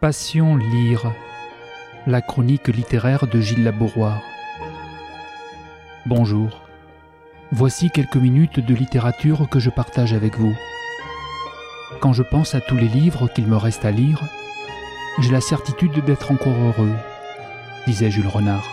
Passion lire, la chronique littéraire de Gilles Labouroire. Bonjour, voici quelques minutes de littérature que je partage avec vous. Quand je pense à tous les livres qu'il me reste à lire, j'ai la certitude d'être encore heureux, disait Jules Renard.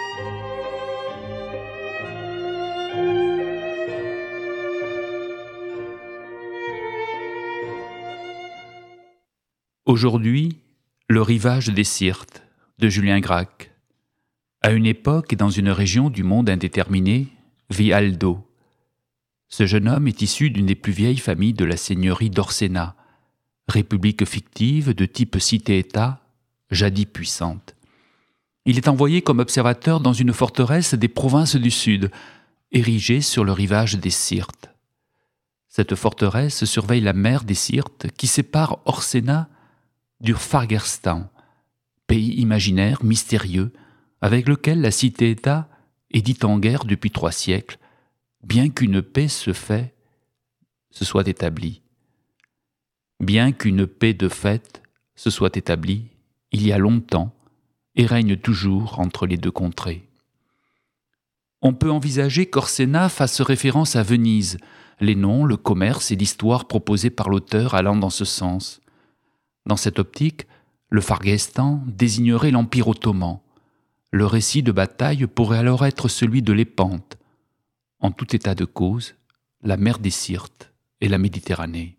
Aujourd'hui, le rivage des Syrtes, de Julien Gracq. À une époque et dans une région du monde indéterminé, vit Aldo. Ce jeune homme est issu d'une des plus vieilles familles de la seigneurie d'Orsena, république fictive de type cité-État, jadis puissante. Il est envoyé comme observateur dans une forteresse des provinces du Sud, érigée sur le rivage des Syrtes. Cette forteresse surveille la mer des Syrtes qui sépare Orsena du Fagersta, pays imaginaire, mystérieux, avec lequel la cité-État est dite en guerre depuis 3 siècles, bien qu'une paix se soit établie. Bien qu'une paix de fait se soit établie, il y a longtemps, et règne toujours entre les deux contrées. On peut envisager qu'Orsena fasse référence à Venise, les noms, le commerce et l'histoire proposés par l'auteur allant dans ce sens. Dans cette optique, le Fargestan désignerait l'Empire ottoman. Le récit de bataille pourrait alors être celui de Lépante. En tout état de cause, la mer des Syrtes et la Méditerranée.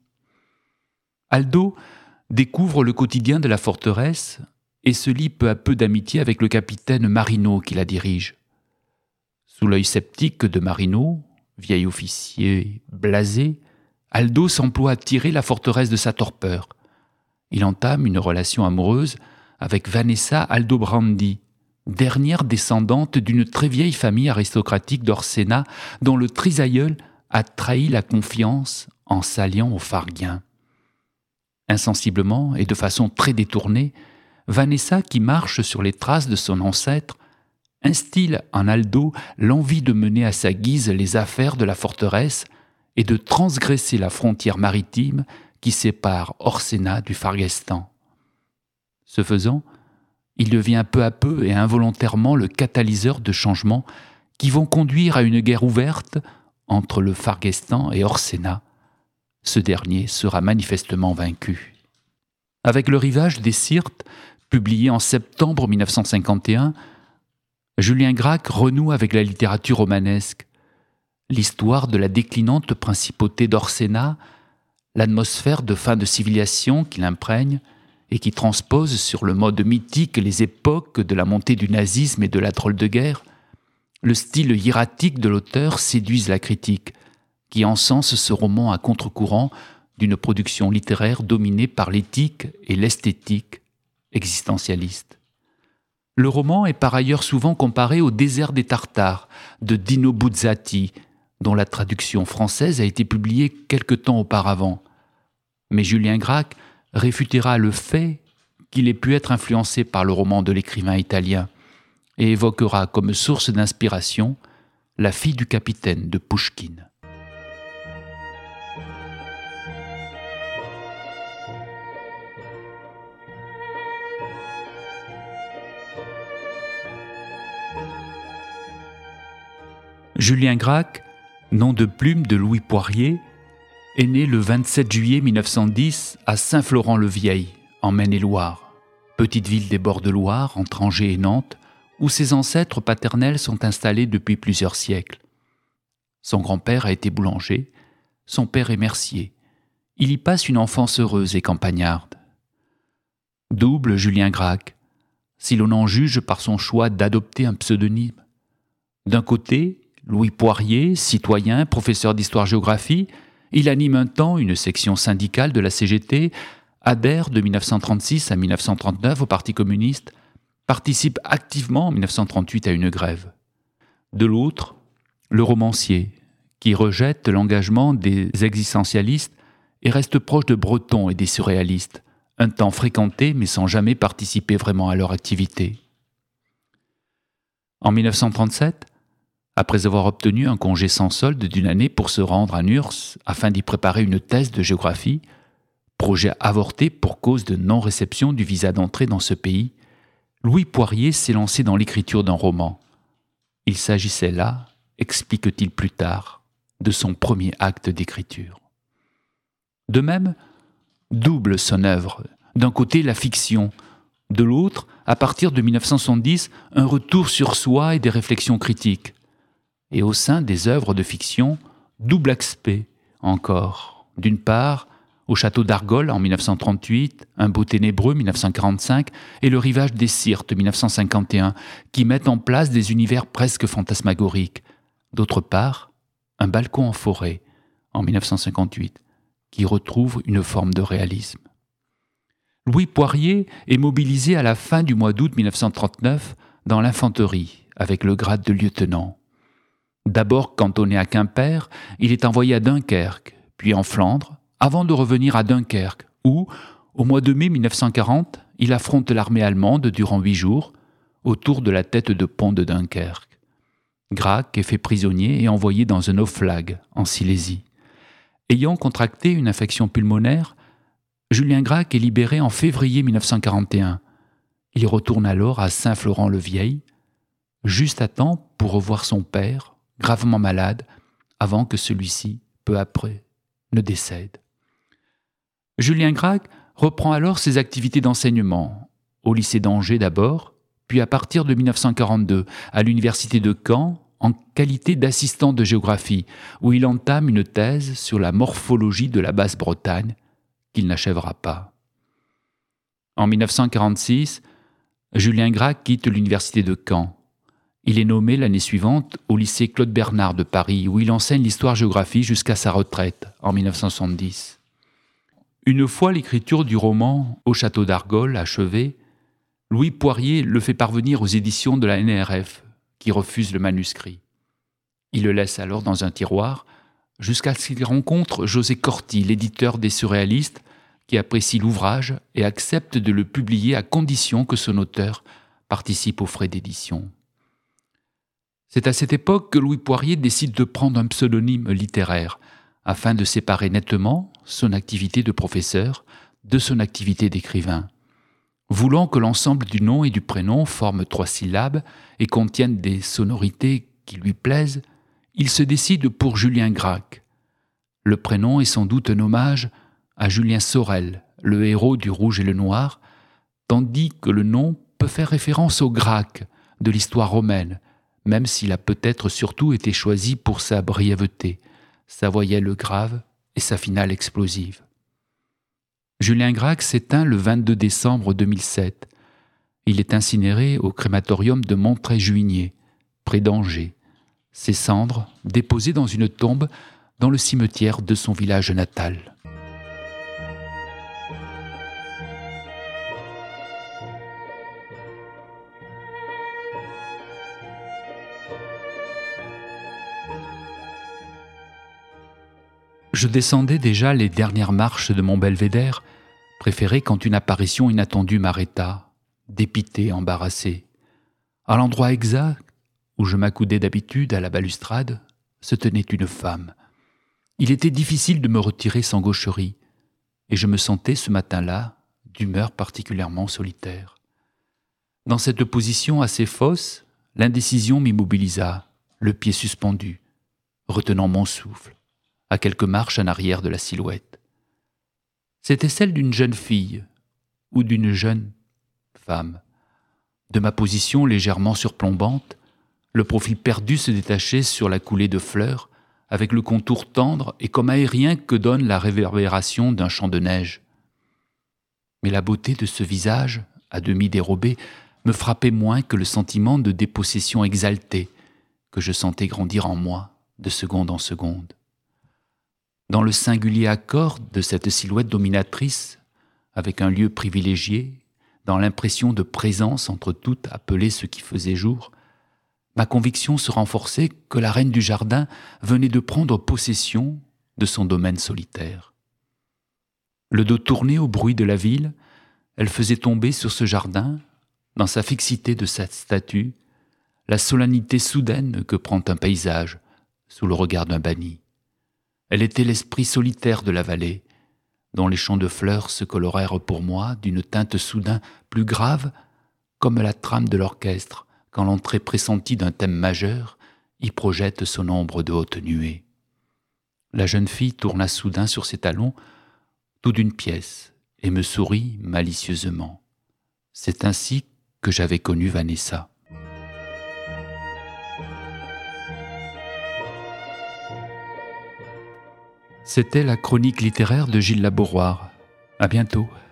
Aldo découvre le quotidien de la forteresse et se lie peu à peu d'amitié avec le capitaine Marino qui la dirige. Sous l'œil sceptique de Marino, vieil officier blasé, Aldo s'emploie à tirer la forteresse de sa torpeur. Il entame une relation amoureuse avec Vanessa Aldobrandi, dernière descendante d'une très vieille famille aristocratique d'Orsena dont le trisaïeul a trahi la confiance en s'alliant aux Pharguiens. Insensiblement et de façon très détournée, Vanessa, qui marche sur les traces de son ancêtre, instille en Aldo l'envie de mener à sa guise les affaires de la forteresse et de transgresser la frontière maritime qui sépare Orsena du Fargestan. Ce faisant, il devient peu à peu et involontairement le catalyseur de changements qui vont conduire à une guerre ouverte entre le Fargestan et Orsena. Ce dernier sera manifestement vaincu. Avec le rivage des Syrtes, publié en septembre 1951, Julien Gracq renoue avec la littérature romanesque. L'histoire de la déclinante principauté d'Orsena, l'atmosphère de fin de civilisation qui l'imprègne et qui transpose sur le mode mythique les époques de la montée du nazisme et de la drôle de guerre, le style hiératique de l'auteur séduisent la critique, qui encense ce roman à contre-courant d'une production littéraire dominée par l'éthique et l'esthétique existentialiste. Le roman est par ailleurs souvent comparé au Désert des Tartares de Dino Buzzati, dont la traduction française a été publiée quelque temps auparavant. Mais Julien Gracq réfutera le fait qu'il ait pu être influencé par le roman de l'écrivain italien et évoquera comme source d'inspiration La fille du capitaine de Pouchkine. Julien Gracq, nom de plume de Louis Poirier, est né le 27 juillet 1910 à Saint-Florent-le-Vieil, en Maine-et-Loire, petite ville des bords de Loire, entre Angers et Nantes, où ses ancêtres paternels sont installés depuis plusieurs siècles. Son grand-père a été boulanger, son père est mercier. Il y passe une enfance heureuse et campagnarde. Double Julien Gracq, si l'on en juge par son choix d'adopter un pseudonyme. D'un côté, Louis Poirier, citoyen, professeur d'histoire-géographie, il anime un temps une section syndicale de la CGT, adhère de 1936 à 1939 au Parti communiste, participe activement en 1938 à une grève. De l'autre, le romancier, qui rejette l'engagement des existentialistes et reste proche de Breton et des surréalistes, un temps fréquenté mais sans jamais participer vraiment à leur activité. En 1937, après avoir obtenu un congé sans solde d'une année pour se rendre à Nurs afin d'y préparer une thèse de géographie, Projet avorté pour cause de non-réception du visa d'entrée dans ce pays, Louis Poirier s'est lancé dans l'écriture d'un roman. Il s'agissait là, explique-t-il plus tard, de son premier acte d'écriture. De même, double son œuvre. D'un côté, la fiction. De l'autre, à partir de 1970, un retour sur soi et des réflexions critiques. Et au sein des œuvres de fiction, double aspect encore. D'une part, Au château d'Argol en 1938, Un beau ténébreux 1945 et Le rivage des Syrtes 1951, qui mettent en place des univers presque fantasmagoriques. D'autre part, Un balcon en forêt en 1958, qui retrouve une forme de réalisme. Louis Poirier est mobilisé à la fin du mois d'août 1939 dans l'infanterie, avec le grade de lieutenant. D'abord cantonné à Quimper, il est envoyé à Dunkerque, puis en Flandre, avant de revenir à Dunkerque, où, au mois de mai 1940, il affronte l'armée allemande durant 8 jours, autour de la tête de pont de Dunkerque. Gracq est fait prisonnier et envoyé dans un Oflag, en Silésie. Ayant contracté une infection pulmonaire, Julien Gracq est libéré en février 1941. Il retourne alors à Saint-Florent-le-Vieil, juste à temps pour revoir son père, gravement malade, avant que celui-ci, peu après, ne décède. Julien Gracq reprend alors ses activités d'enseignement, au lycée d'Angers d'abord, puis à partir de 1942, à l'université de Caen, en qualité d'assistant de géographie, où il entame une thèse sur la morphologie de la Basse-Bretagne, qu'il n'achèvera pas. En 1946, Julien Gracq quitte l'université de Caen. Il est nommé l'année suivante au lycée Claude Bernard de Paris, où il enseigne l'histoire-géographie jusqu'à sa retraite, en 1970. Une fois l'écriture du roman Au château d'Argol achevée, Louis Poirier le fait parvenir aux éditions de la NRF, qui refusent le manuscrit. Il le laisse alors dans un tiroir, jusqu'à ce qu'il rencontre José Corti, l'éditeur des surréalistes, qui apprécie l'ouvrage et accepte de le publier à condition que son auteur participe aux frais d'édition. C'est à cette époque que Louis Poirier décide de prendre un pseudonyme littéraire, afin de séparer nettement son activité de professeur de son activité d'écrivain. Voulant que l'ensemble du nom et du prénom forme 3 syllabes et contiennent des sonorités qui lui plaisent, il se décide pour Julien Gracq. Le prénom est sans doute un hommage à Julien Sorel, le héros du Rouge et le Noir, tandis que le nom peut faire référence au Gracque de l'histoire romaine, même s'il a peut-être surtout été choisi pour sa brièveté, sa voyelle grave et sa finale explosive. Julien Gracq s'éteint le 22 décembre 2007. Il est incinéré au crématorium de Montreuil-Juigné, près d'Angers. Ses cendres déposées dans une tombe dans le cimetière de son village natal. Je descendais déjà les dernières marches de mon belvédère, préféré quand une apparition inattendue m'arrêta, dépité, embarrassé. À l'endroit exact où je m'accoudais d'habitude à la balustrade, se tenait une femme. Il était difficile de me retirer sans gaucherie, et je me sentais ce matin-là d'humeur particulièrement solitaire. Dans cette position assez fausse, l'indécision m'immobilisa, le pied suspendu, retenant mon souffle, à quelques marches en arrière de la silhouette. C'était celle d'une jeune fille ou d'une jeune femme. De ma position légèrement surplombante, le profil perdu se détachait sur la coulée de fleurs, avec le contour tendre et comme aérien que donne la réverbération d'un champ de neige. Mais la beauté de ce visage, à demi dérobé, me frappait moins que le sentiment de dépossession exaltée que je sentais grandir en moi de seconde en seconde. Dans le singulier accord de cette silhouette dominatrice, avec un lieu privilégié, dans l'impression de présence entre toutes appelées ce qui faisait jour, ma conviction se renforçait que la reine du jardin venait de prendre possession de son domaine solitaire. Le dos tourné au bruit de la ville, elle faisait tomber sur ce jardin, dans sa fixité de sa statue, la solennité soudaine que prend un paysage sous le regard d'un banni. Elle était l'esprit solitaire de la vallée, dont les champs de fleurs se colorèrent pour moi d'une teinte soudain plus grave, comme la trame de l'orchestre, quand l'entrée pressentie d'un thème majeur y projette son ombre de haute nuée. La jeune fille tourna soudain sur ses talons, tout d'une pièce, et me sourit malicieusement. C'est ainsi que j'avais connu Vanessa. C'était la chronique littéraire de Gilles Labourroire. À bientôt.